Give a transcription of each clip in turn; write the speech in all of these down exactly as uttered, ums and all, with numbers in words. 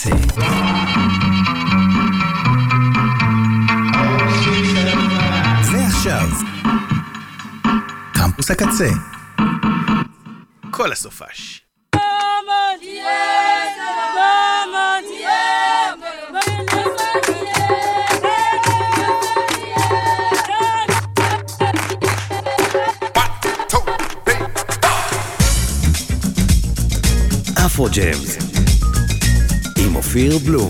הקצה. ועכשיו, קמפוס הקצה. כל הסופש. אפרו ג'מס עם אופיר בלום.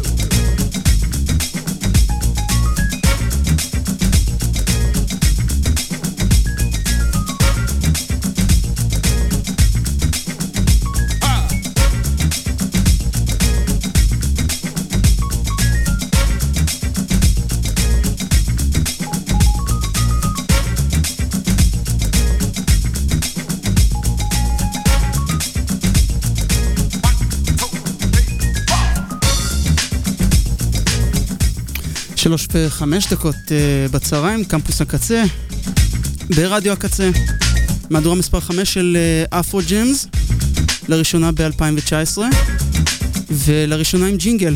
שלוש וחמש דקות uh, בצהריים, קמפוס הקצה, ברדיו הקצה, מהדורה מספר חמש של אפרו uh, ג'מס, לראשונה ב-אלפיים תשע עשרה, ולראשונה עם ג'ינגל.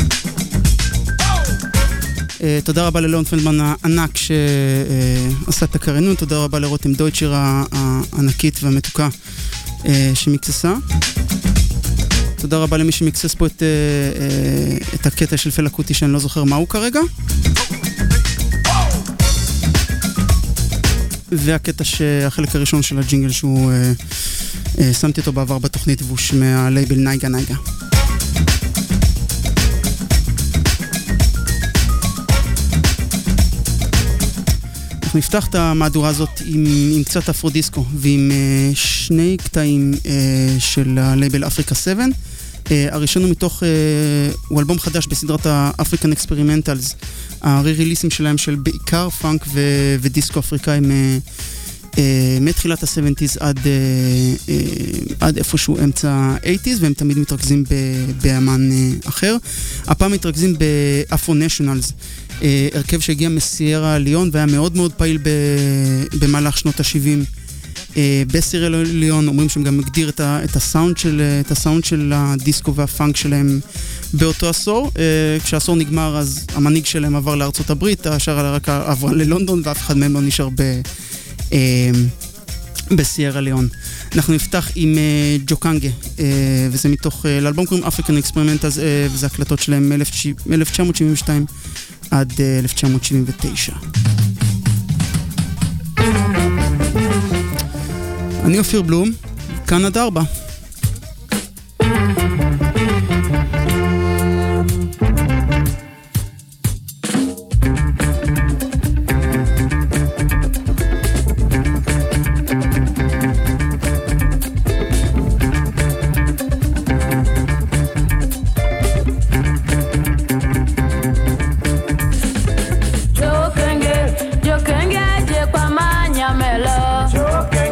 Uh, תודה רבה ללאון פלדמן הענק שעשה uh, את הקריינות, תודה רבה לרותם דויטשר הענקית והמתוקה uh, שמקססה. תודה רבה למי שמקסס פה את, uh, את הקטע של פלקוטי שאני לא זוכר מהו כרגע. והקטע שהחלק הראשון של הג'ינגל שהוא uh, uh, שמתי אותו בעבר בתוכנית והוא מהלייבל נייגה נייגה. אנחנו נפתח את המהדורה הזאת עם, עם קצת אפרודיסקו ועם uh, שני קטעים uh, של הלייבל אפריקה שבע. Uh, הראשון הוא מתוך, uh, הוא אלבום חדש בסדרת האפריקן אקספרימנטלס, הרי-ריליסים שלהם של בעיקר פאנק ו- ודיסקו אפריקאים uh, uh, מתחילת ה-שבעים עד, uh, uh, עד איפשהו אמצע ה-שמונים, והם תמיד מתרכזים ב- באמן uh, אחר. הפעם מתרכזים באפרו-נשיונלס, uh, הרכב שהגיע מסיירה ליון והיה מאוד מאוד פעיל ב- במהלך שנות ה-שבעים. בסירה ליון, אומרים שהם גם מגדיר את, ה, את, הסאונד של, את הסאונד של הדיסקו והפאנק שלהם באותו עשור. כשהעשור נגמר אז המנהיג שלהם עבר לארצות הברית, השאר רק עבר ללונדון ואף אחד מהם לא נשאר ב, בסירה ליון. אנחנו נפתח עם ג'וקנגה, וזה מתוך, לאלבום קוראים אפריקן אקספרימנטלס, וזה הקלטות שלהם מ-אלף תשע מאות שבעים ושתיים עד אלף תשע מאות שבעים ותשע. אני אופיר בלום, כאן עד ארבע.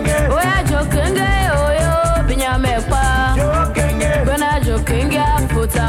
Put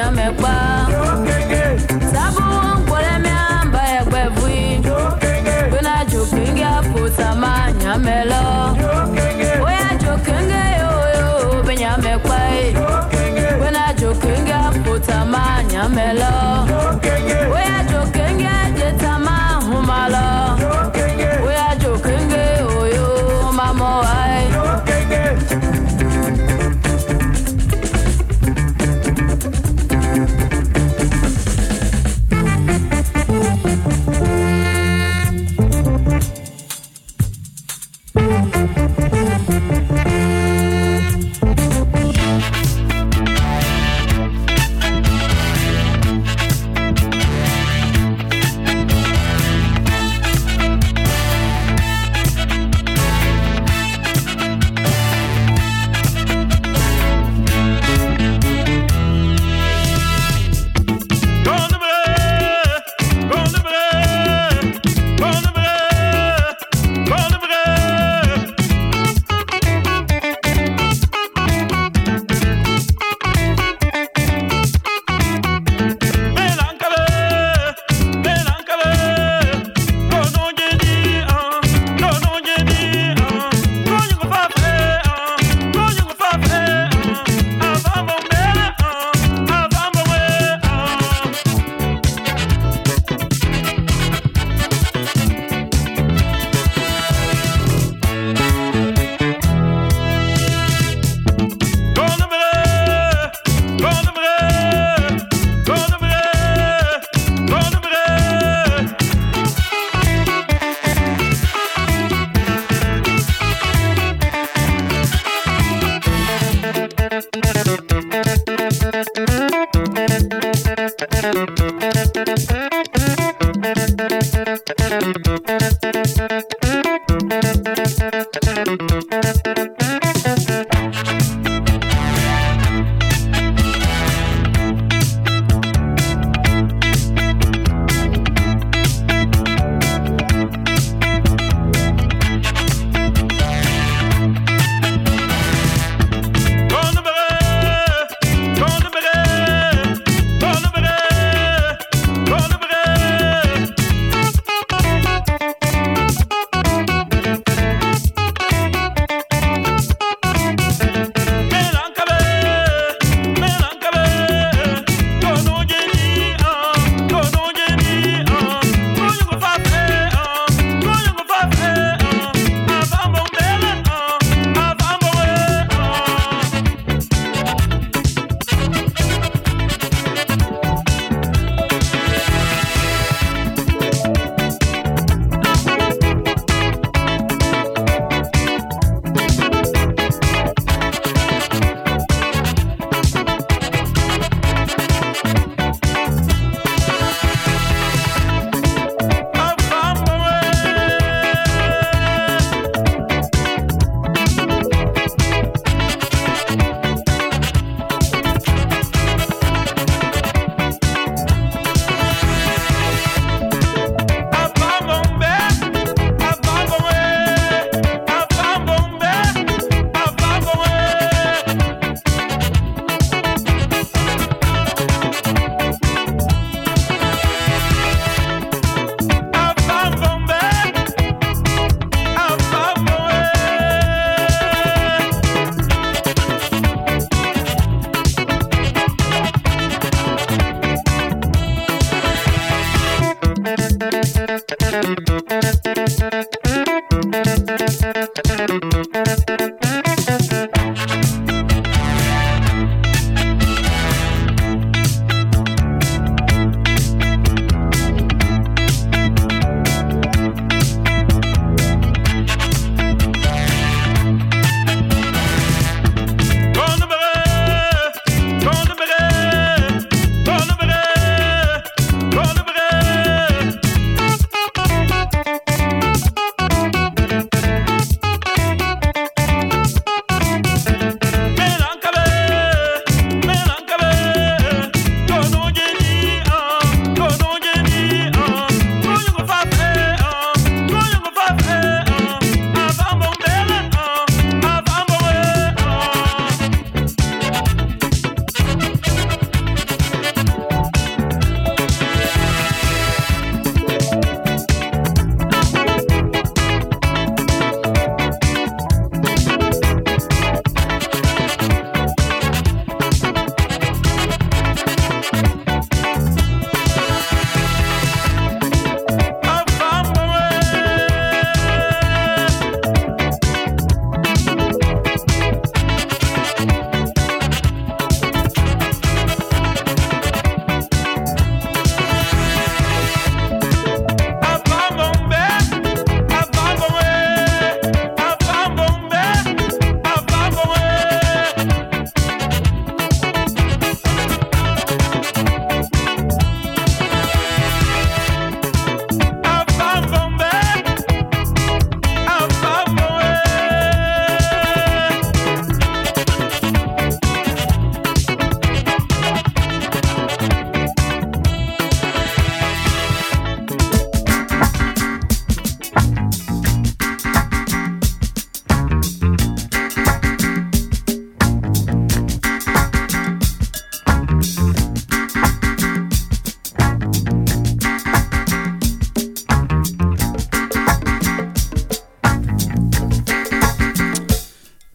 nyamekwa sabu nkole miamba egbevui bena jokenge apota ma nyamelo oya jokenge yo yo benyamekwa bena jokenge apota ma nyamelo oya jokenge jetama humalo oya jokenge yo yo mamo ai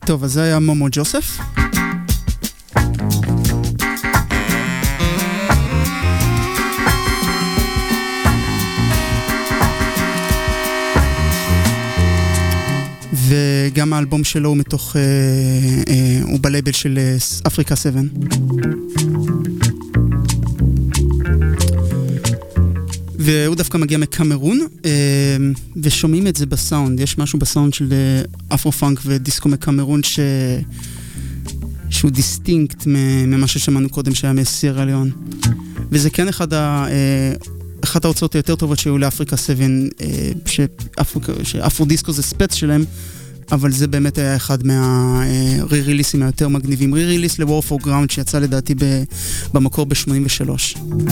טוב, אז זה היה מומו ג'וסף. וגם האלבום שלו הוא מתוך, אה, אה, הוא בלייבל של אפריקה שבע. והוא דווקא מגיע מקמרון, אה, ושומעים את זה בסאונד. יש משהו בסאונד של אפרו-פאנק ודיסקו מקמרון ש... שהוא דיסטינקט ממה ששמענו קודם שהיה מסירה ליון. וזה כן אחד ה... אה, אחת ההוצאות היותר טובות שהיו לאפריקה שבע, שאפרו דיסקו זה ספץ שלהם, אבל זה באמת היה אחד מהרי-ריליסים היותר מגניבים. רי-ריליס ל-War for Ground שיצא לדעתי במקור ב-שמונים ושלוש.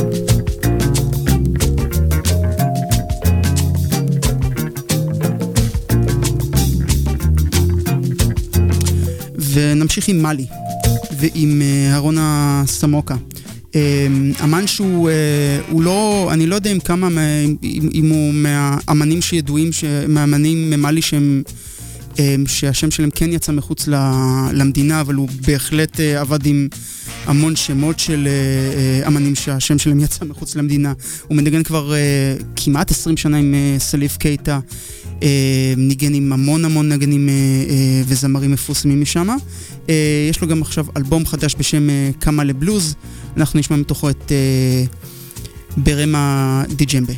ונמשיך עם מלי ועם הרונה סמוקה. אמן שהוא הוא לא, אני לא יודע אם כמה, אם, אם הוא מהאמנים שידועים, מהאמנים ממלי שהם, שהשם שלהם כן יצא מחוץ למדינה, אבל הוא בהחלט עבד עם המון שמות של אמנים שהשם שלהם יצא מחוץ למדינה. הוא מנגן כבר כמעט עשרים שנה עם סליף קייטה, ניגן עם המון המון נגנים וזמרים מפורסמים משם. יש לו גם עכשיו אלבום חדש בשם קאמה לבלוז. אנחנו נשמע מתוכו את ברמה דיג'מבה.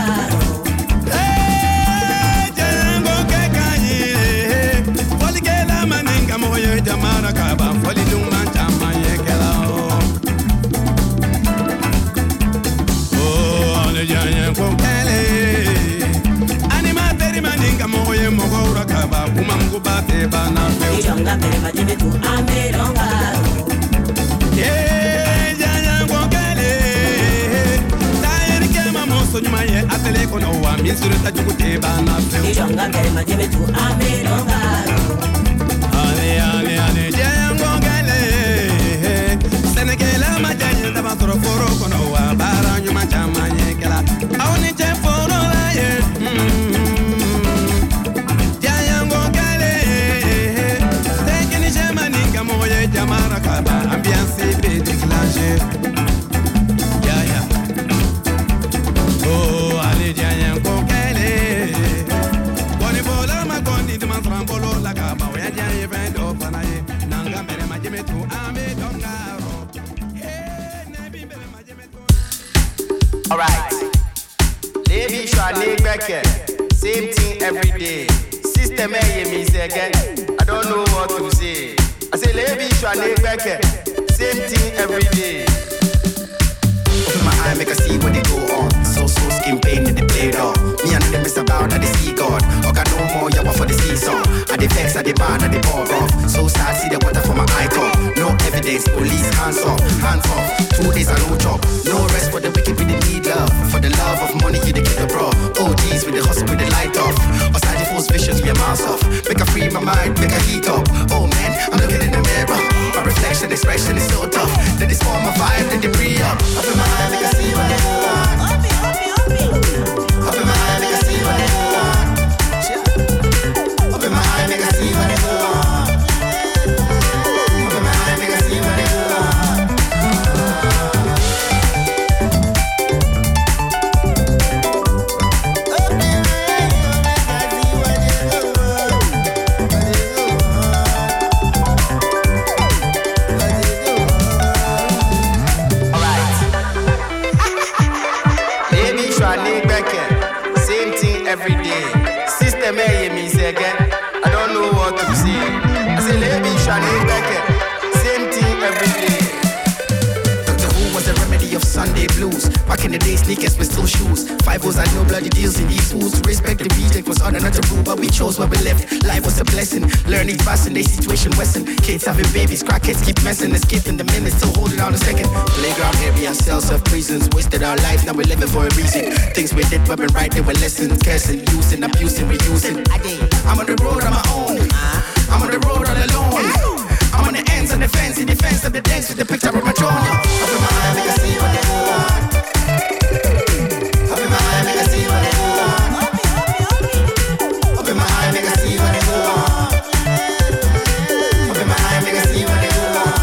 Hey, la jukute bana fe Ijonga mbere majeme tu amelongaro Ale ale ale jengo gele Senekela majanye da batoro foro kono wa bara nyuma chamanye kala Awni che foro la ye Jengo gele Tekini jemani kamoye jamara kaba ambiance be déclenché Ya ya Oh ale jengo gele Boni bola ma goni de mantrambolo la kaba ya janye vendo fanaye nanga mere majeme tu ame dongaro Alright, Levi Shwane Becker, same thing every day. System A me say again, I don't know what to say. I say Levi Shwane Becker, same thing every day. Open my eye, make I see what they go on. So so skin pain in the play down. Me and them is about that they see God. I got no more yawa for the seesaw. I the vex, I the bad, I the ball off. So sad, see the water for my eye top. No evidence, police hands off, hands off. Two days I no job, no rest for the wicked with the need love. For the love of money, you the kid the bro. O Gs with the hustle with the light off. Outside the false visions, me a mouse off. Make I free my mind, make I heat up. Oh man, I'm looking in the mirror. My reflection, expression is so tough. Then it's for my vibe, then they free up. Up in my eye, make I see what they want. Opi, opi, opi Up in my eye, make I see what they want. Up in my eye, make I see what they want. Up in my eye, make I see what they want. Every day, system A me say again, I don't know what to say. I say Levi Shwane Becker, same thing every day. Doctor Who was the remedy of Sunday blues. Back in the day, sneakers were still shoes. Five O's had no bloody deals in these fools. To respect the reject was harder not to rule, but we chose what we left. Life was a blessing. Learning fast in their situation Western. Kids having babies, crackheads keep messing. Escaping the minutes, still holding on a second. Playground area, cells of prisons. Wasted our lives, now we're living for a reason. Things we did weren't right, they were lessons. Cursing, using, abusing, reusing. I'm on the road on my own. I'm on the road all alone. I'm on the ends of the fence, in defense of the dance with the picture of my throne. Up in my eye, make I see what they want. Up in my eye, make I see what they want. Up in my eye, make I see what they want. Up in my eye, make I see what they want.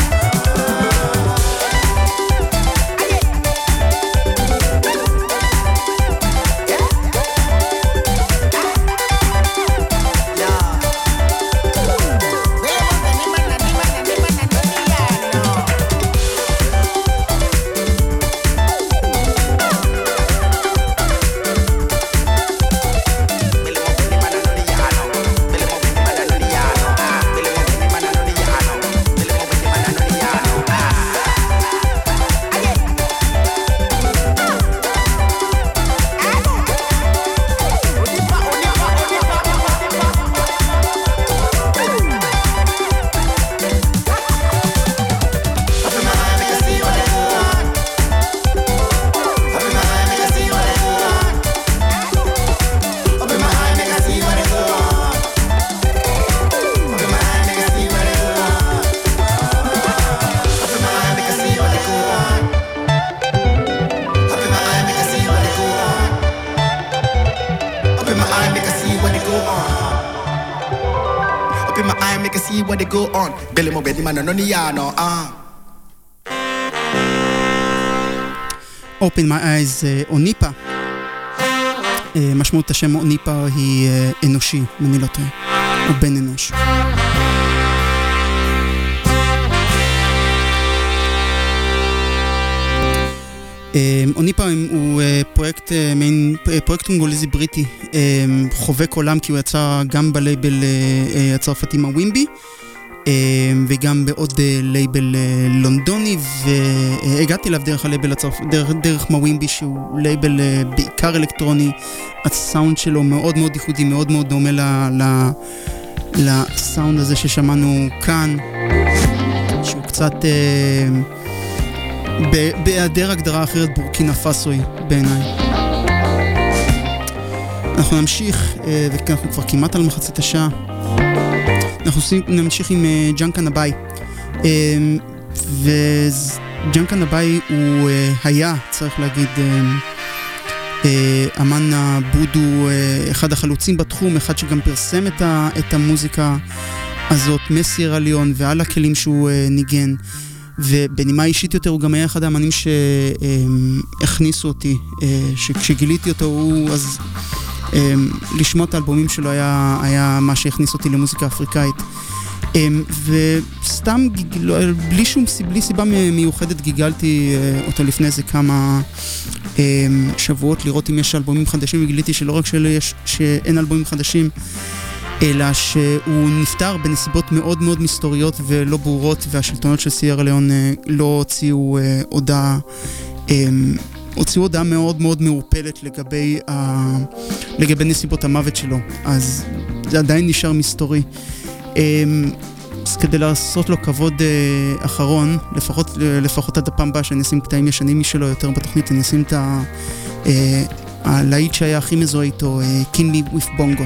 What they go on? Billy mo bedi man no niano ah. Open my eyes, אוניפה. משמעות השם אוניפה היא אנושי, אם אני לא טועה, או בן אנוש. אוניפה הוא פרויקט, פרויקט קונגוליזי בריטי, חובק עולם כי הוא יצא גם בלייבל הצרפתי מהווימבי, וגם בעוד לייבל לונדוני, והגעתי אליו דרך הלייבל הצרפתי, דרך, דרך מהווימבי שהוא לייבל בעיקר אלקטרוני. הסאונד שלו מאוד מאוד ייחודי, מאוד מאוד דומה ל, ל, לסאונד הזה ששמענו כאן, שהוא קצת בהיעדר הגדרה אחרת בורקינה פאסוי בעיניי. אנחנו נמשיך, ואנחנו כבר כמעט על מחצית השעה. אנחנו נמשיך עם ג'אנקה נבאי. וג'אנקה נבאי הוא היה, צריך להגיד, אמן הבודו, אחד החלוצים בתחום, אחד שגם פרסם את המוזיקה הזאת מסירה ליון ועל הכלים שהוא ניגן. ובנימה אישית יותר הוא גם היה אחד האמנים שהכניסו אותי, שכשגיליתי אותו הוא אז לשמוע את האלבומים שלו היה, היה מה שהכניס אותי למוזיקה אפריקאית. וסתם, בלי שום בלי סיבה מיוחדת גיגלתי אותו לפני איזה כמה שבועות לראות אם יש אלבומים חדשים, וגיליתי שלא רק שיש, שאין אלבומים חדשים, אלא שהוא נפטר בנסיבות מאוד מאוד מסתוריות ולא ברורות, והשלטונות של סיירה ליון לא הוציאו הודעה, הוציאו הודעה מאוד מאוד מעורפלת לגבי, ה... לגבי נסיבות המוות שלו, אז זה עדיין נשאר מסתורי. אז כדי לעשות לו כבוד אחרון, לפחות, לפחות עד הפעם הבאה שאני אשים קטעים ישנים משלו יותר בתוכנית, אני אשים את הלהיט שהיה הכי מזוהה איתו, קינלי וויף בונגו.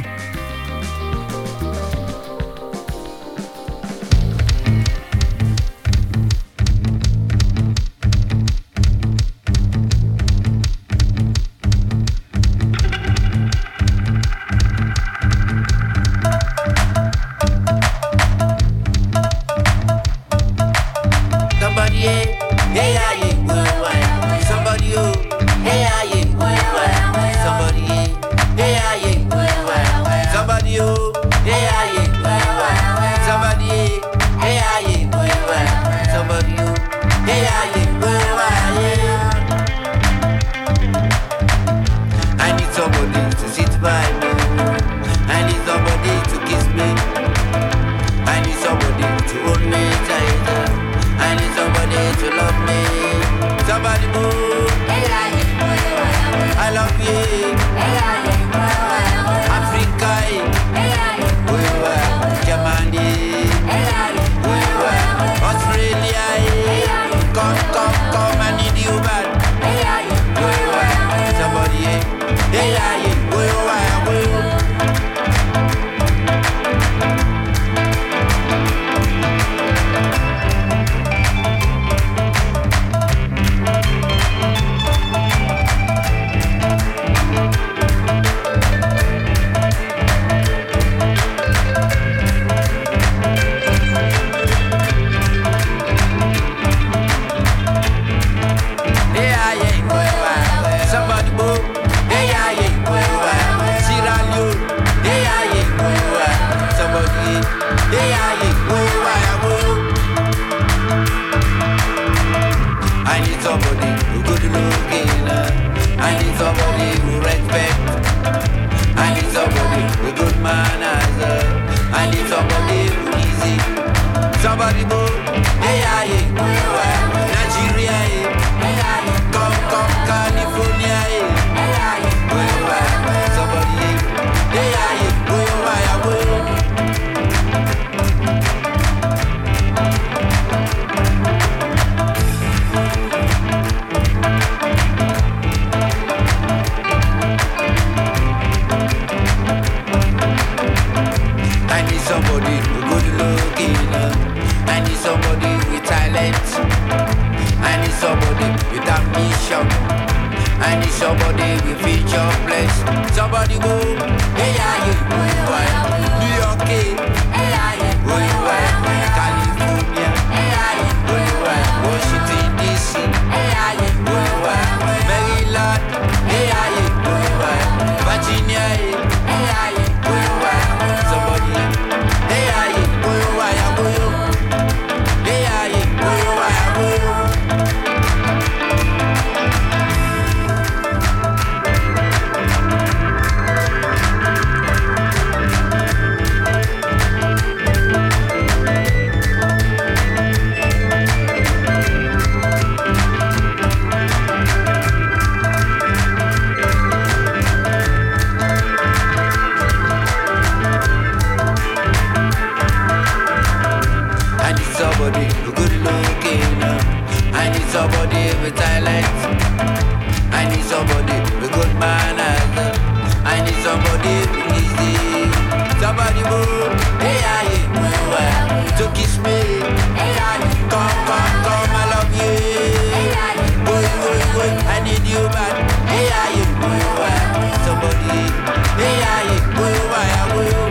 somebody with talent. I need somebody with good manners. I I need somebody easy. Somebody move, hey I move, to kiss me. Hey I come, come, come, I love you. Hey I boy, boy, boy, I need you back. Hey I move, somebody. Hey I move, I will.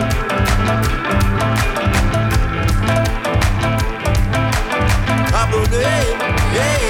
I'm okay, hey.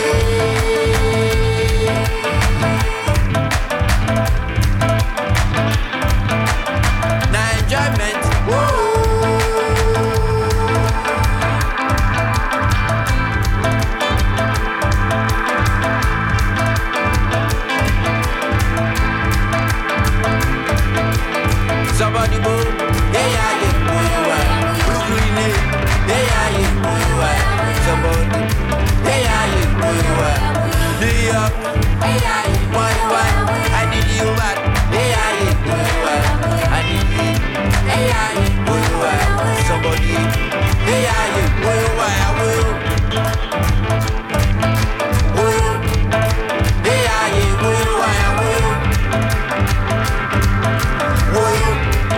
Somebody move, yeah, yeah, yeah, blue green, yeah, yeah, yeah, somebody, yeah, yeah, yeah, New York, why, why, I need you back, yeah, yeah, I need you, yeah, yeah, somebody, yeah, yeah, why, I will, yeah, yeah, why, I will, will.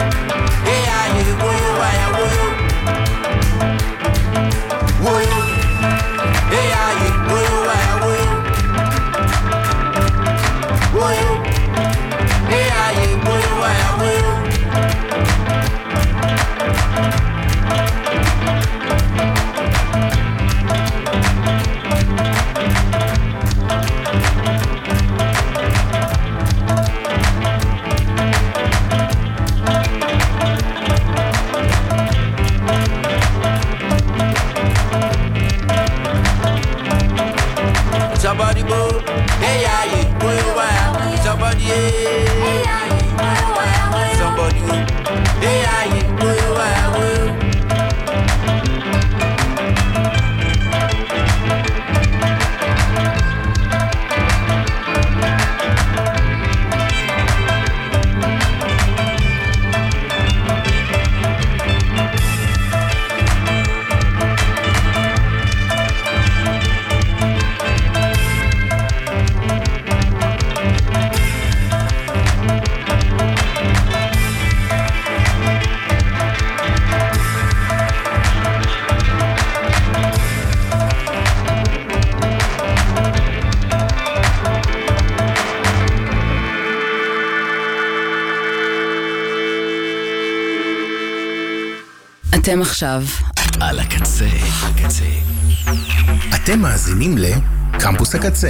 Somebody move, hey yeah, yeah, move, somebody, hey yeah, yeah, somebody, hey yeah, yeah, move, אתם עכשיו על הקצה, הקצה. אתם מאזינים לקמפוס הקצה.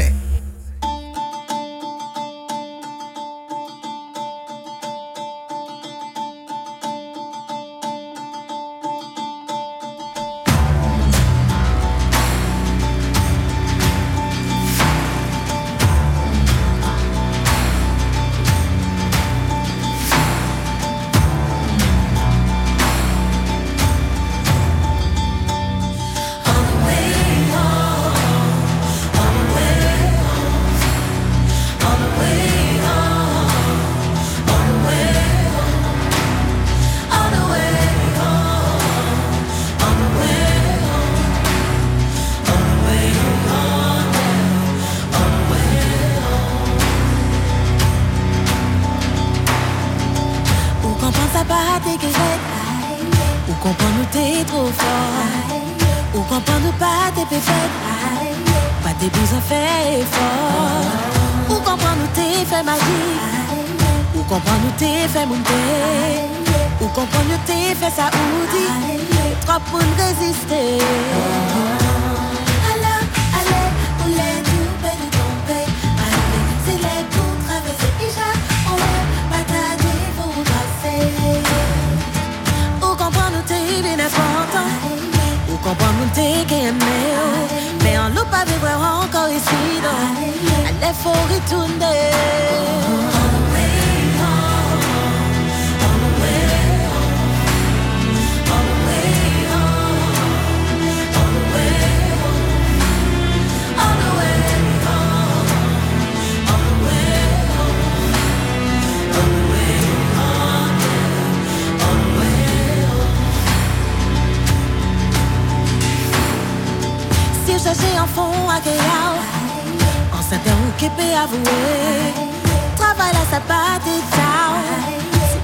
Travaille à sa patte et down.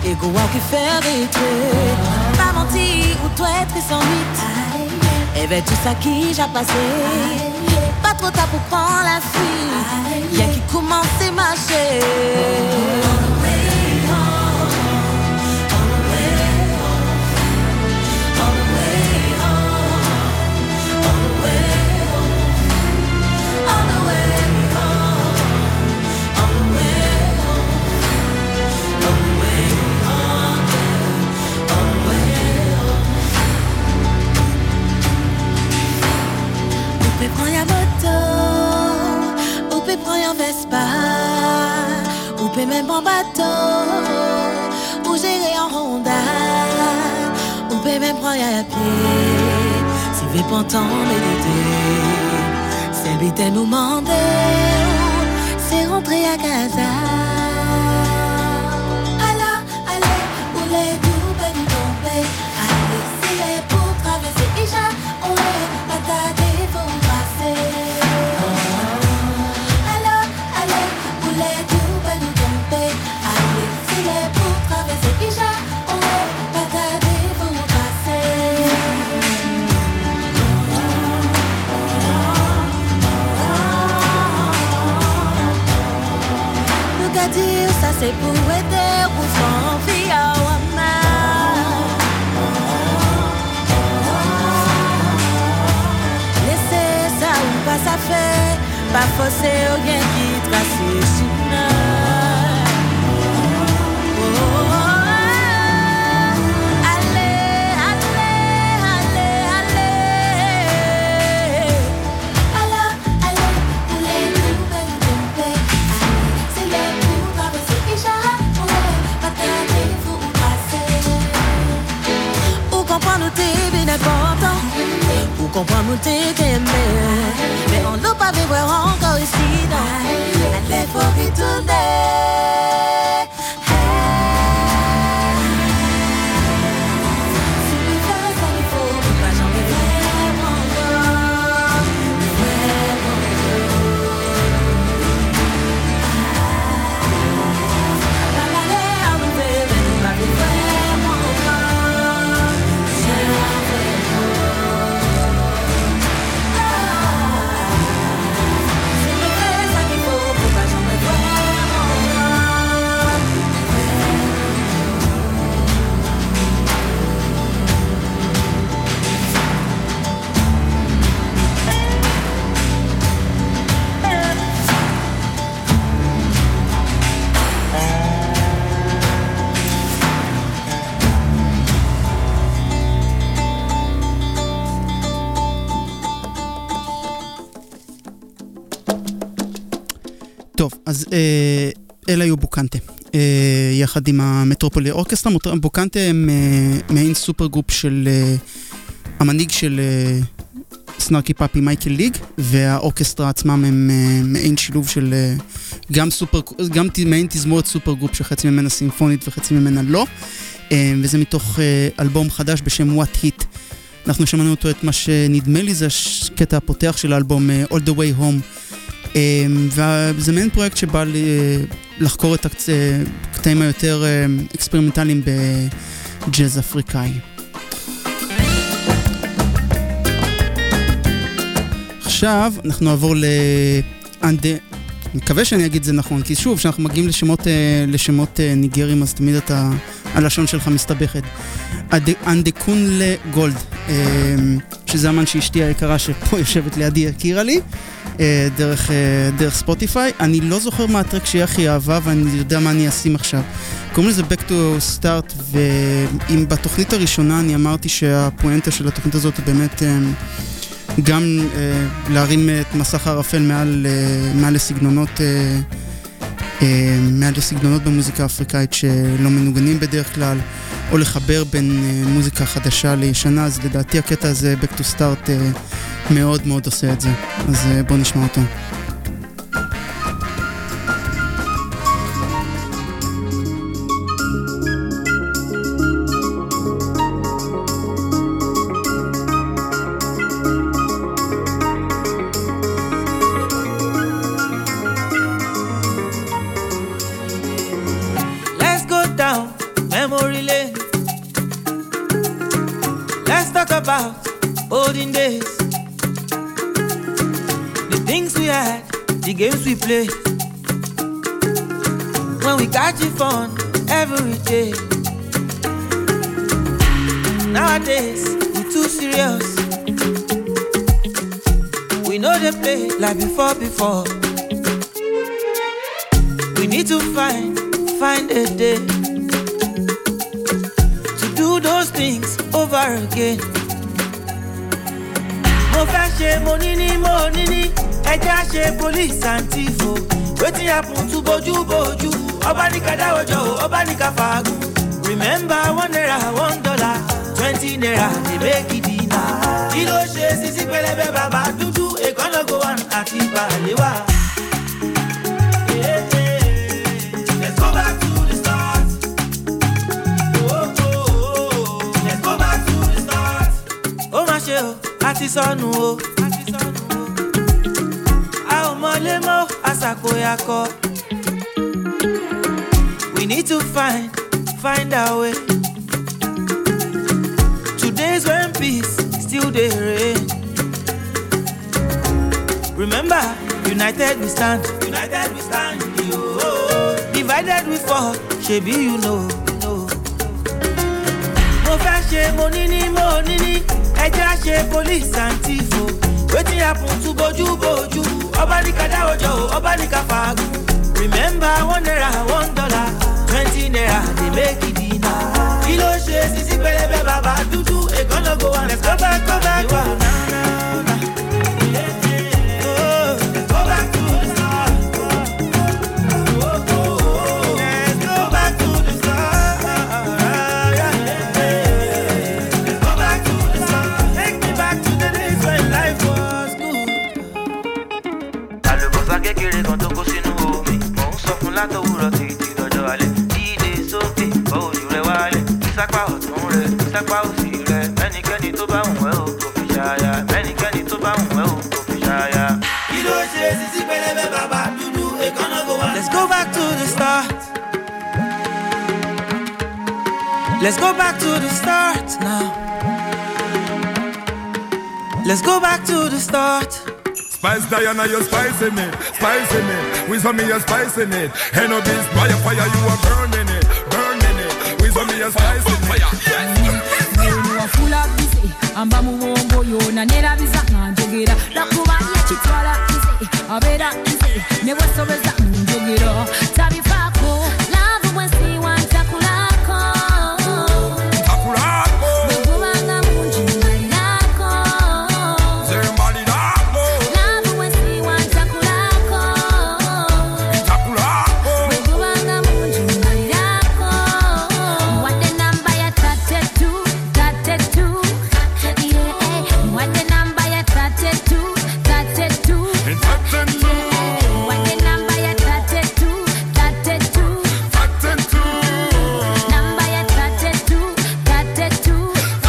Et go qui fait retrait. Pas menti ou toi être sans mythe. Et vers tout ça qui j'ai passé. Pas trop tard pour prendre la fuite. Y'a qui commence à marcher. Ou peut prendre la moto, ou peut prendre un Vespa, ou peut même en bateau, ou gérer en Honda, ou peut même prendre à pied. Si vous pas tant méditer, c'est vite nous demander, c'est rentrer à casa. Alors, allez, où les nous peut nous tomber, allez, c'est les pour traverser Isha, on est patate. Alors, allez, où les tout va nous tomber. Allez, si les pour traverser Isha, on est patate pour passer. Nous qu'à dire ça c'est pour aider ou sans vie à Wama. Pas ça fait, pas forcer au rien qui trace China. Oh, allez, allez, allez, allez. Alors, allez, où les nouvelles tombées. C'est les pour traverser Isha, on est pas tardé, vous passer. Ou comprendre t'es bien important. Ou comprendre t'es aimé. Mais on l'a pas vu voir encore ici dans allez faut retourner. Si tu fais ça il faut pas jamais vraiment vraiment la galère à nous faire mais pas vraiment טוב, אז אה, אלה היו בוקנטה, אה, יחד עם המטרופולי אורקסטרה. בוקנטה הם אה, מעין סופר גרופ של אה, המנהיג של אה, סנארקי פאפי מייקל ליג, והאורקסטרה עצמם הם אה, מעין שילוב של אה, גם, סופר, גם מעין תזמורת סופר גרופ שחצי ממנה סימפונית וחצי ממנה לא, אה, וזה מתוך אה, אלבום חדש בשם What Hit. אנחנו שמענו אותו את מה שנדמה לי זה הקטע הפותח של האלבום All the Way Home, וזה מעין פרויקט שבא לחקור את הקטעים היותר אקספרימנטליים בג'אז אפריקאי. עכשיו אנחנו נעבור לאנדה, אני מקווה שאני אגיד זה נכון, כי שוב, כשאנחנו מגיעים לשמות, לשמות ניגרים, אז תמיד אתה, הלשון שלך מסתבכת. אנדקונלה גולד, שזה אמן שאשתי היקרה שפה יושבת לידי הכירה לי, דרך, דרך ספוטיפיי. אני לא זוכר מה הטרק שהיא הכי אהבה, ואני יודע מה אני אשים עכשיו. קוראים לזה Back to Start, ואם בתוכנית הראשונה אני אמרתי שהפואנטה של התוכנית הזאת היא באמת גם להרים את מסך הערפל מעל, מעל לסגנונות, מעל לסגנונות במוזיקה האפריקאית שלא מנוגנים בדרך כלל, או לחבר בין מוזיקה חדשה לישנה, אז לדעתי הקטע הזה, Back to Start, מאוד מאוד עושה את זה. אז בואו נשמע אותו. things we had, the games we play. When we got you fun every day. Nowadays, we too serious. We know they play like before, before. We need to find, find a day to do those things over again. Mo fẹ́ ṣe mo níní mo níní, ẹja ṣe police and thief o. Wetin happen to bojú bojú? Ọba ní ká dáwọ́ jọ o, ọba ní ká fàágùn. Remember one naira, one dollar, twenty naira, they make it dinner. Kí ló ṣe sisi pẹlẹbẹ bàbá dúdú, èkánná go one àti bàlẹ́wà. Let's go back to the start. Oh, oh, oh. Let's go back to the start. Oh, my ṣe o, àti sọnù o. A ò mọlé mọ́, àṣàkóyakọ. We need to find, find our way. Today's when peace still dey reign. Remember, united we stand, united we stand. Yo, divided we fall, shebi you know, know. Mo fẹ́ ṣe mo níní mo níní, ẹja ṣe police and thief o. Wetin happen to bojú bojú? Ọba ní ká dáwọ́ jọ o, ọba ní ká fàágùn. Remember one naira, one dollar, twenty naira, they make it dinner. Kí ló ṣe sisi pẹlẹbẹ bàbá dúdú, èkánná go one. Let's go back, go back, go back. Let's go back to the start. Let's go back to the start. Let's go back to the start. Take me back to the days when life was good. Àlùbọ́sà kékeré kan tó kó sínú omi, mò ń sọ fún látòwúrọ̀ títí dọjọ́ alẹ́. Dídé sókè, bọ́ ojú rẹ̀ wálẹ̀. Ìsápá ọ̀tún rẹ̀, ìsápá òsì rẹ̀. Ẹnikẹ́ni tó bá wùn ẹ́ o kò fi ṣàyà. Ẹnikẹ́ni tó bá wùn ẹ́ o kò fi ṣàyà. Kí ló ṣe sisi pẹlẹbẹ bàbá dúdú, èkánná go one. Let's go back to the start. Let's go back to the start now. Let's go back to the start. Spice Diana, you're spicing it, spicing it. Wisdom me, you're spicing it. Hey no beast, by your fire, you are burning it, burning it. Wisdom me, you're spicing it. You are full of busy. Amba muwongo yo na nera biza na njogera. Lakuba chitwala busy. Abeda busy. Never so beza njogera. Tabi fako. Love when see one takulako. Takulako. Mugubanga munji malako. Zembali lako. Love when see one takulako. Takulako. Mugubanga munji malako. What the number ya thirty-two, thirty-two. Yeah. What the number ya thirty-two, thirty-two. Yeah. What the number ya thirty-two, thirty-two. Number ya thirty-two, thirty-two.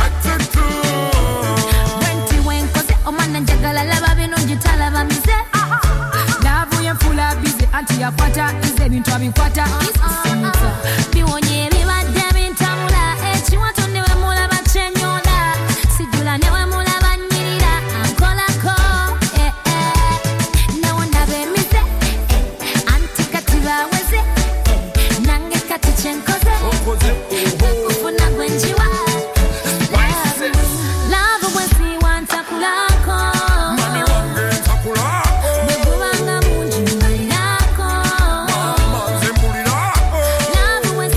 Twenty when cause omana njagala laba bino njitala bamize. Love you full of busy anti ya kwata ize bintu abikwata isisimita. Biwonye bibadde bintamula ekiwato newe mulaba kyenyola. Sijula newe mulaba nyirira ankolako. Eh eh. Newe ndabemize. Eh. Anti kati baweze. Eh. Nange kati kyenkoze. Kufuna gwenjiwa. Love when see one takulako. Mugubanga munji malako. Love when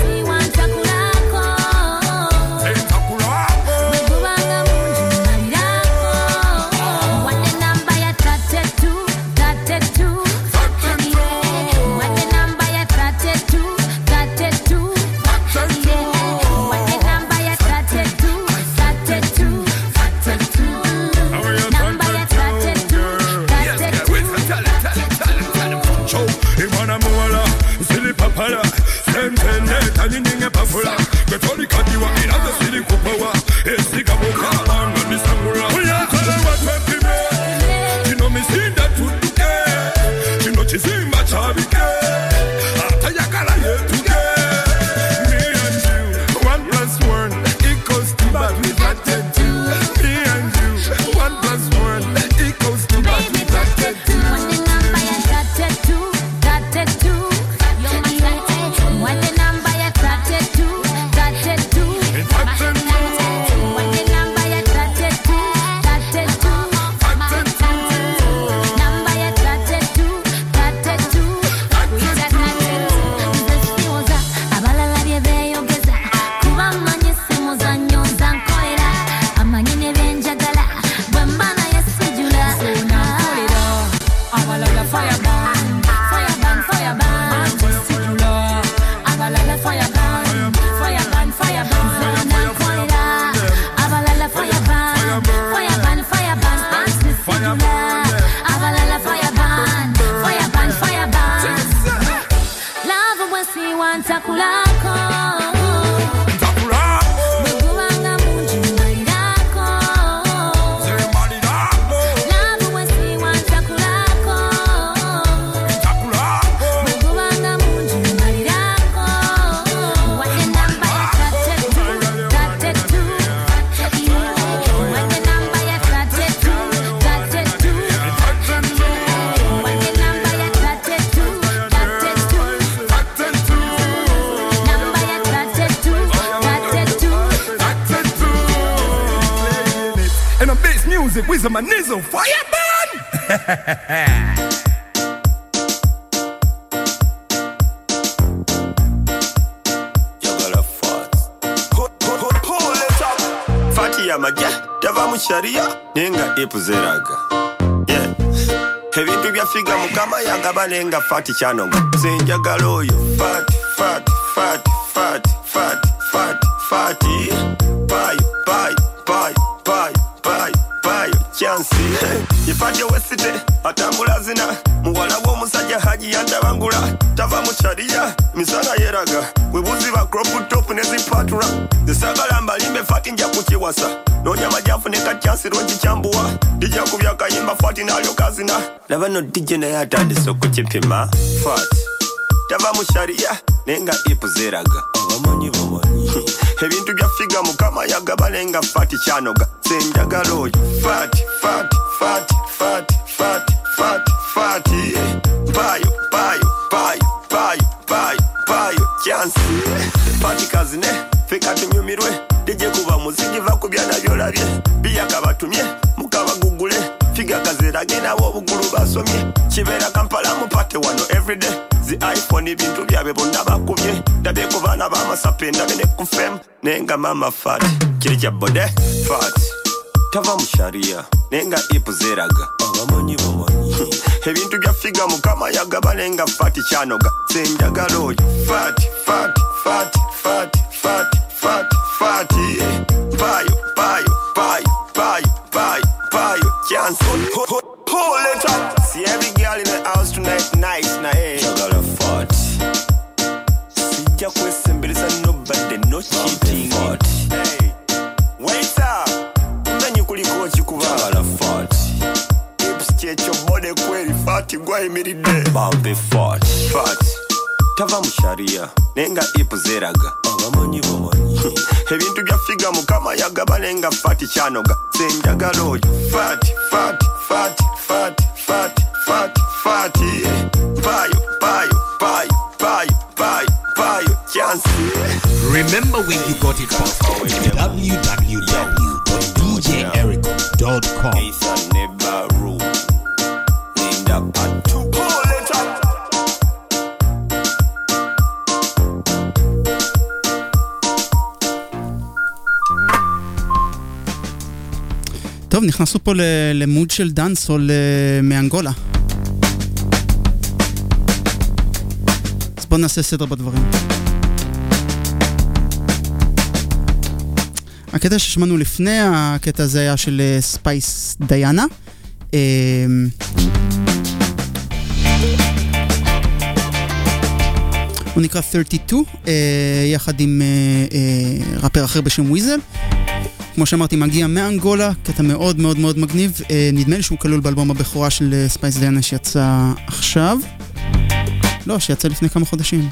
fire ban, fire ban, fire ban. Particular, abalala fire ban, fire ban, fire ban. Zona koira, abalala fire ban, fire ban, fire ban. Particular, abalala fire ban, fire ban, fire ban. Love when see one takulako. With my nizzle, fire burn! You got a fart. Hold it up. Fatty amaja, tava musharia, nenga epuzeraga. Yeah. Ebintu byafiga mukama yagaba nenga fati chanonga. Senjagala oyo fat, fat, fat, fat, fat, fat, fatty. Bye, bye, bye, bye, bye. Chansi Yifadye wesite atambula zina muwala w'omusajja haji yantabangula tava mu sharia misana yeraga webuzi ba crop top ne zipatura zisagala mbalimbe fati nja kukiwasa nonya majafu ne kachansi ronji chambuwa dija kubya kayimba fati nalyo kazina laba no dije ne yatandise okukipima fat tava mu sharia nenga ipuzeraga abamanyi bamanyi ebintu byafiga mukama yagaba nenga fati chanoga senjagala oyo fat fat fat fat fat fat fati bayo bayo bayo bayo bayo bayo chansi fati kazine fika tunyumirwe dije kuba muziki vakubya nabyolabye biyaka batumye mukaba gugule figa kazerage nawo bugulu basomye kibera Kampala mupate wano everyday zi iPhone ibintu byabe bonna bakubye dabe ku bana ba masapenda bene kufem nenga mama fat kiri kya bode fat tava mu sharia nenga ipuzeraga abamanyi bamanyi ebintu byafiga mukama yagaba nenga fati chanoga senjagala oyo fat fat fat fat fat fat fati bayo bayo bayo bayo bayo bayo chance pull it up see every girl in the house tonight nice na eh jagala fat sija kwesembeleza nobody no cheating hey wait up kuliko chikubala fat hips checho bode kweli fat gwa imiride bambe fat fat tava mu sharia nenga ipuzeraga abamanyi bamanyi ebintu byafiga mukama yagaba nenga fat chanoga senjagala oyo fat fat fat fat fat fat fat bayo bayo bayo bayo bayo bayo chance. Remember when you got it from w w w dot d j eric dot com. טוב, נכנסנו פה למוד של דאנסול מאנגולה. אז בואו נעשה סדר בדברים. הקטע ששמענו לפני, הקטע הזה היה של ספייס דיאנה. הוא נקרא שלושים ושתיים, יחד עם ראפר אחר בשם וויזל. כמו שאמרתי, מגיע מאנגולה, קטע מאוד מאוד מאוד מגניב. נדמה לי שהוא כלול באלבום הבכורה של ספייס דיאנה שיצא עכשיו. לא, שיצא לפני כמה חודשים.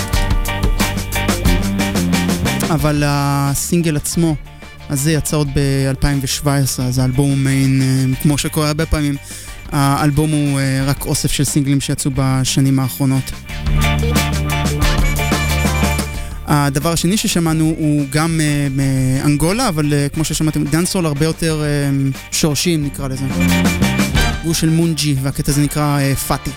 אבל הסינגל עצמו, אז זה יצא עוד ב-אלפיים שבע עשרה, אז האלבום הוא מיין, כמו שקורה הרבה פעמים, האלבום הוא רק אוסף של סינגלים שיצאו בשנים האחרונות. הדבר השני ששמענו הוא גם מאנגולה, אבל כמו ששמעתם, דאנסול הרבה יותר שורשים נקרא לזה. הוא של מונג'י, והקטע הזה נקרא פאטי.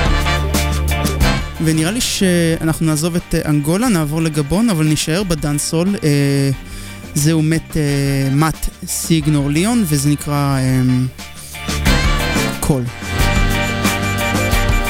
ונראה לי שאנחנו נעזוב את אנגולה, נעבור לגבון, אבל נשאר בדאנסול. זהו מת מאט סיגנור ליון, וזה נקרא קול.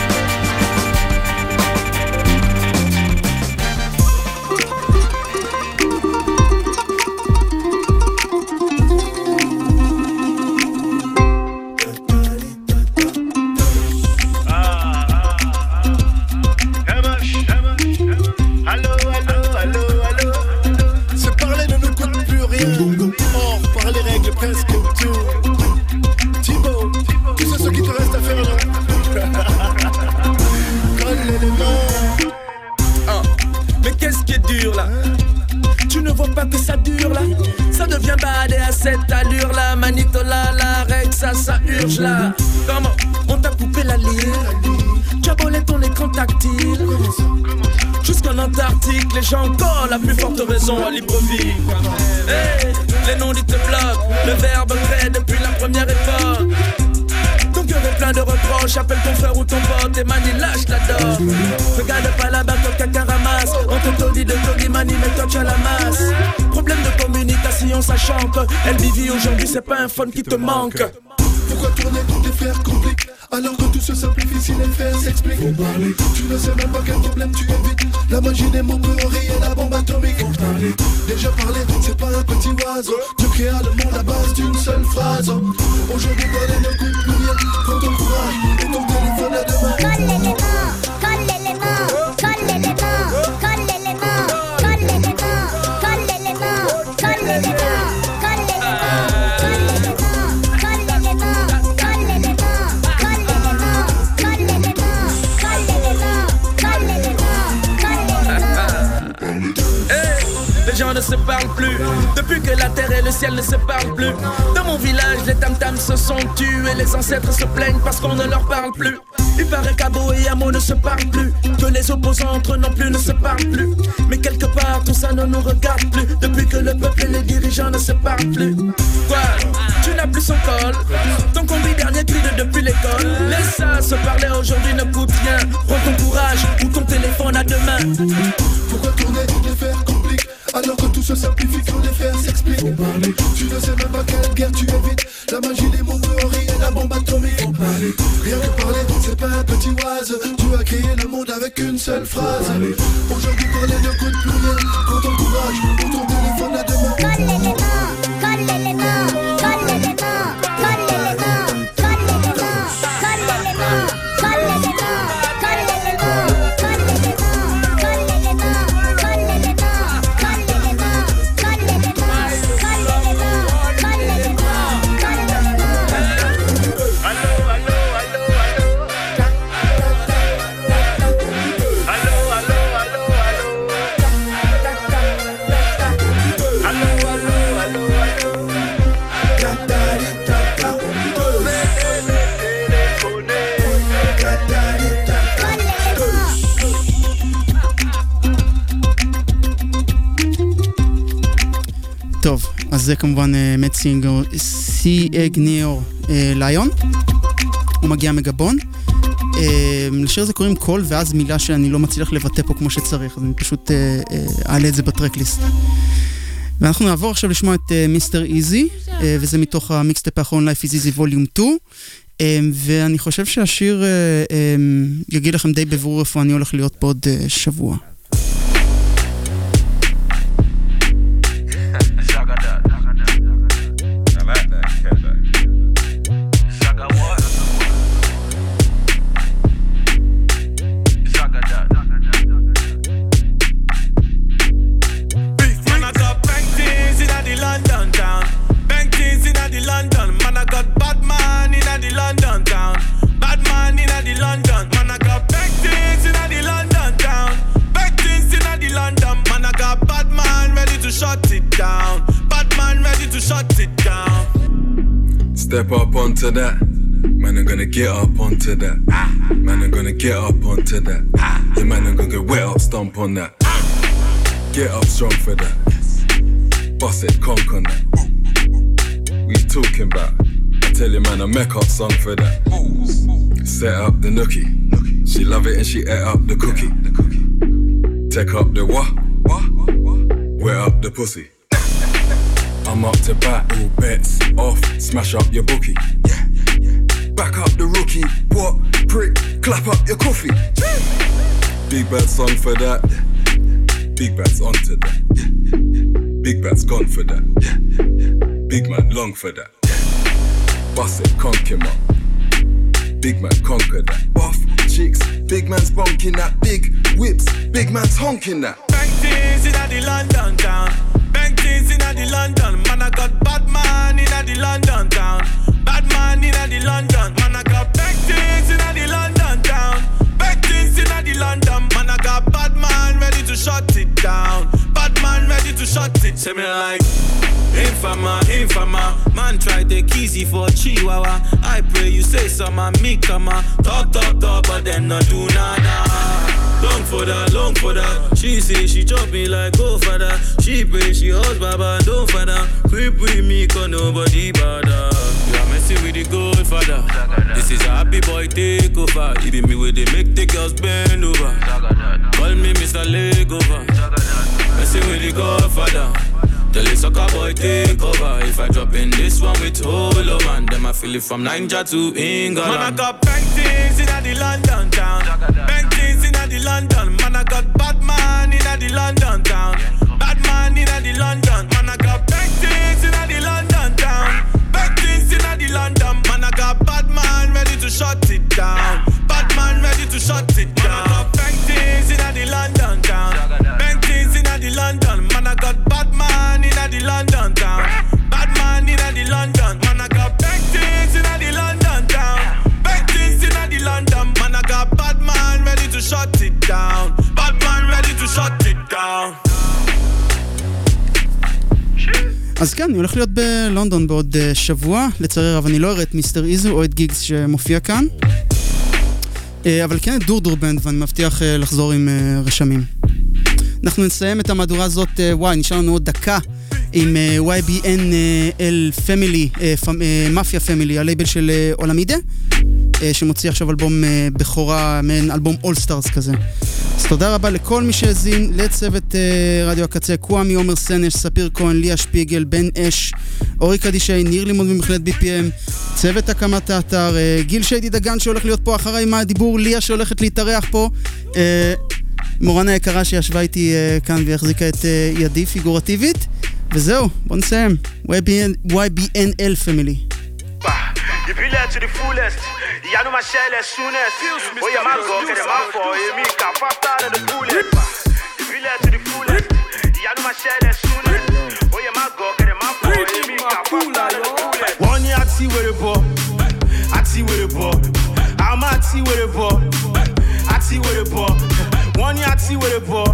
bouge là. Comment on t'a coupé la ligne? Tu as volé ton écran tactile. Jusqu'en Antarctique, les gens encore la plus forte raison à Libreville. Hey, les noms te bloquent, le verbe crée depuis la première époque. Ton cœur est plein de reproches, appelle ton frère ou ton pote et mani lâche la dor. Regarde pas là-bas quand quelqu'un ramasse. On te dit de Tony Mani mais toi tu as la masse. Problème de communication sachant que elle vit aujourd'hui c'est pas un phone qui te manque. Pourquoi tourner pour te faire compliquer alors que tout se simplifie si les faits s'expliquent? Faut parler, tu ne sais même pas quel problème tu évites. La magie des mots peut enrayer la bombe atomique. Faut parler, déjà parler, c'est pas un petit oiseau. Dieu créa le monde à base d'une seule phrase. Aujourd'hui parler ne coûte plus rien. Prends ton courage et ton téléphone à demain. Colle les mains, colle les mains, colle les mains, colle les mains, colle les mains, colle les mains, colle les mains, colle les mains. Les gens ne se parlent plus, depuis que la terre et le ciel ne se parlent plus. Dans mon village, les tam-tams se sont tués. Les ancêtres se plaignent parce qu'on ne leur parle plus. Il paraît qu'Abo et Amo ne se parlent plus, que les opposants entre eux non plus ne se parlent plus. Mais quelque part, tout ça ne nous regarde plus, depuis que le peuple et les dirigeants ne se parlent plus. Quoi? Tu n'as plus son col, ton combi dernier cri de depuis l'école. Laisse ça, se parler aujourd'hui ne coûte rien. Prends ton courage ou ton téléphone à deux mains. Pourquoi tourner les faire compliquer alors que tout se simplifie quand les faits s'expliquent? Faut parler, tu ne sais même pas quelle guerre tu évites. La magie des mots peut enrayer la bombe atomique. Faut parler, rien que parler, c'est pas un petit oiseau. Tu as créé le monde avec une seule phrase. Aujourd'hui parler ne coûte plus rien. Prends ton courage ou ton téléphone à deux mains. Colle les mains, colle les mains, colle les mains, colle les mains, colle les mains, colle les mains, colle les mains, colle les mains, colle les mains, colle les mains, colle les mains, colle les mains, colle les mains, colle les mains, colle les mains, colle les mains, colle les mains. Allô, allô, allô, allô. Allô, allô, allô, allô. Allô, allô, allô, allô. טוב, אז זה כמובן מאט סינגר, סי אגניאור ליון, הוא מגיע מגבון. לשיר הזה קוראים קול ואז מילה שאני לא מצליח לבטא פה כמו שצריך, אז אני פשוט אעלה את זה בטרקליסט. ואנחנו נעבור עכשיו לשמוע את מיסטר איזי, וזה מתוך המיקסטייפ האחרון Life is Easy Volume שתיים, ואני חושב שהשיר יגיד לכם די בבירור איפה אני הולך להיות פה עוד שבוע. Step up onto that, man, I'm gonna get up onto that. Man, I'm gonna get up onto that. Yeah, man, I'm gonna get wet up, stomp on that. Get up strong for that. Bust it, conk on that. We talking about? I tell you, man, I make up song for that. Set up the nookie. She love it and she ate up the cookie. Take up the what? Wet up the pussy. I'm up to bat, all bets off, smash up your bookie. Back up the rookie, what? Prick, clap up your coffee. Big bad song for that. Big bad's onto that. Big bad's gone for that. Big man long for that. Bust it, conk him up. Big man conquer that. Buff chicks, big man's bonking that. Big whips, big man's honking that. Bang things in the London town. Bang things in the London. Man, I got bad man in the London town. Bad man in the London. Man, I got bang things in the London town. Bang things in the London. Man, I got bad man ready to shut it down. Bad man ready to shut it. Say me like Infama, infama. Man, man try take easy for Chihuahua. I pray you say some and me come on. Talk, talk, talk, but then not do nada. Long for that, long for that. She say she chop me like go for that. She pray she holds Baba, don't for that. Creep with me cause nobody bother. You are messing with the Godfather. This is a happy boy takeover. Even me with the make the girls bend over. Call me Mister Legover. Messing with the Godfather. Tell the soccer boy take over. If I drop in this one with Holo man, then I feel it from Niger to England. Man, I got bank things in the London town. Bank things in the London. Man, I got bad man in the London town. Bad man in the London. Man, I got bank things in the London town. Bank things in the London. Man, I got bad man ready to shut it down. Bad man ready to shut it down. Man, I got bank things in the London town. Bank things in the London. Man, I got bad man in the London town. Bad man in the London. Man, I got bank things in the London town. Bank things in the London. Man, I got bad man ready to shut it down. Bad man ready to shut it down. אז כן, אני הולך להיות בלונדון בעוד שבוע. לצערי רב אני לא אראה את מיסטר איזו או את גיגס שמופיע כאן. אבל כן את דורדור בנד, ואני מבטיח לחזור עם רשמים. אנחנו נסיים את המהדורה הזאת, וואי, נשאר לנו עוד דקה, עם וואי בי אן אל Family, מאפיה Family, הלייבל של עולמידה, שמוציא עכשיו אלבום בכורה, מעין אלבום אול סטארס כזה. אז תודה רבה לכל מי שהזין, לצוות רדיו הקצה, קוואמי, עומר סנש, ספיר כהן, ליה שפיגל, בן אש, אורי קדישי, ניר לימוד ממכללת בי פי אם, צוות הקמת האתר, גיל שיידי דגן שהולך להיות פה אחריי מה הדיבור, ליה שהולכת להתארח פה, מורנה היקרה שישבה איתי כאן והחזיקה את ידי פיגורטיבית, וזהו, בוא נסיים. וואי בי אן אל Family. You be there to the fullest. You know my shell as soon as. Oh, yeah, man, go get him out for you. Me, can pop out of the fullest. You be there to the fullest. You know my shell as soon as. Oh, yeah, man, go get him out for you. Me, can pop out of the fullest. One year, I see where the ball. I see where the ball. I'm at see where the ball. I see where the ball. One year, I see where the ball.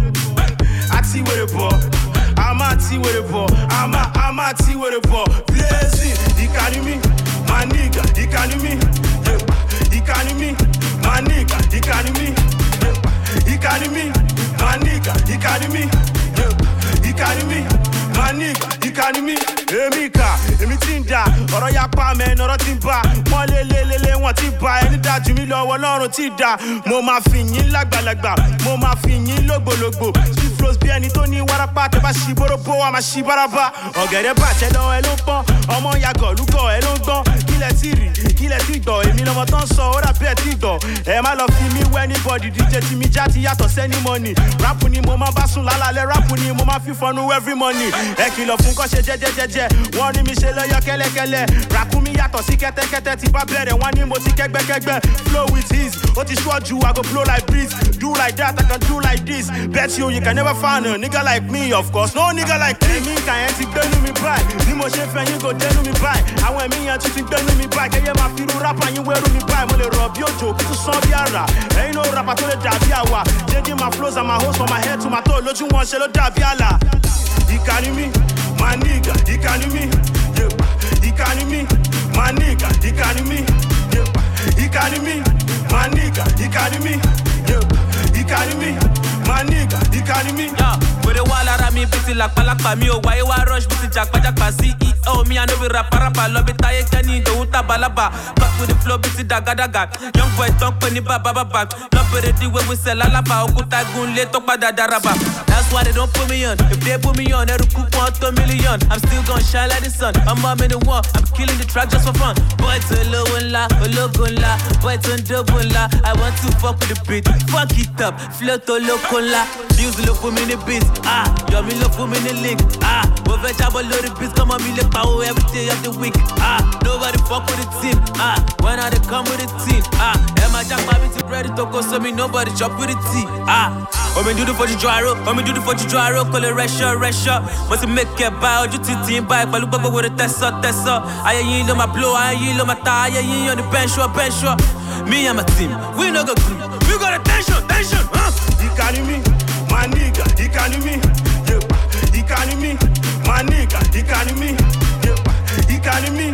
I see where the ball. I'm at see where the ball. I'm at, I'm at see where the ball. Blessing, you carry me. My nigga, he carry me, yeah. He carry me, my nigga, he carry me, yeah. He carry me, my nigga, he carry me, yeah. He carry me, my nigga, he carry me. Emika, emi ti ń da, ọ̀rọ̀ ya pa mẹ́, ọ̀rọ̀ ti ń bá, wọ́n lé lé lé lé wọ́n ti bá, ẹni dájú mi lọ́wọ́ lọ́rùn ti dá, mo máa fi yín lágbàlagbà, mo máa fi yín lógbòlógbò, sweet flows bí ẹni tó ní wárápá, tẹ́ bá ṣí bóróbó, a máa ṣí bárabá, ọ̀gẹ̀dẹ̀ bàjẹ́ lọ́wọ́ ẹ ló ń pọ́n, ọmọ yàgò lúgọ̀ ẹ ló ń gbọ́n, kílẹ̀ tí rí, kílẹ̀ tí gbọ̀, èmi lọ́mọ tó ń sọ, ó dàbí ẹ̀ tí gbọ̀, ẹ má lọ fi mí wẹ́ anybody, D J tí mi já ti yàtọ̀ sẹ́ni money, rápù ni mo máa bá sùn lálálẹ́, rápù ni mo máa fi fọnú every morning, ẹ kìlọ̀ fún kọ́ ṣe jẹ́jẹ́jẹ́jẹ́, wọ́n ní mi ṣe lọ́yọ́ kẹ́lẹ́kẹ́lẹ́, ràkúnmí yàtọ̀ sí kẹ́tẹ́kẹ́tẹ́ tí bá bẹ̀rẹ̀ wọ́n ní mo ti kẹ́gbẹ́kẹ́gbẹ́, flow with ease, ó ti ṣọ́jú, I go blow like breeze, do like that, I can do like this, bet you you can never find a nigga like me, of course, no nigga like me, mi kàn yẹn ti gbẹ́nu mi báyìí, bí mo ṣe fẹ́ yín kò dẹ́nu mi báyìí, àwọn ẹ̀mí yẹn tún ti gbẹ́nu mi báyìí, kẹ́yẹ́ máa fi irú rápà yín wẹ́rù mi báyìí, mo lè rọ̀ bí òjò kí tún sán bí àrà, ẹ̀yin ló rápà tó lè dàbí àwà, changing my flows and my hoes from my head to my toe, lójú wọn ṣe ló dàbí àlà, he carry me, my nigga, he carry me, yeah. He carry me, my nigga, he carry me, yeah. He carry me, my nigga, he carry me, yeah. He carry me, my nigga, he carry me. Yeah, with the wall around me, busy like palapa me, oh why you are rush, busy jack, jack, C E O me, I know we rap, rap, love it, I can eat the uta balaba, back with the flow, busy daga daga, young boy talk penny baba baba, love it the way we sell alaba, okuta gun le talk bada daraba. That's why they don't put me on. If they put me on, they'll cook one to a million. I'm still gonna shine like the sun. I'm mom in the one. I'm killing the track just for fun. Boy to low and la, low gun la, boy to double la. I want to fuck with the beat, fuck it up, flow to low con la. Music look for me in the beats, ah, yo me look for me in the link, ah. Over job a load of beats, come on me look power every day of the week, ah. Nobody fuck with the team, ah. When I they come with the team, ah. And my jack my bitch ready to go, so me nobody chop with the tea, ah. Oh me do the for the dry rope, oh me do the for the dry rope, call it rush up, rush up. Must make it bow, you team bike, but look with a test up, test up. I ain't on my blow, I ain't on my tie, I ain't on the bench up, bench up. Me and my team, we no go group, we got attention, tension, huh? He carry me, my nigga, he carry me, yeah. He carry me, my nigga, he carry me, yeah. He carry me,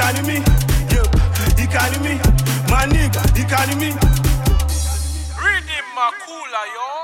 economy, yeah, economy, my nigga, economy. Reading Makula, yo.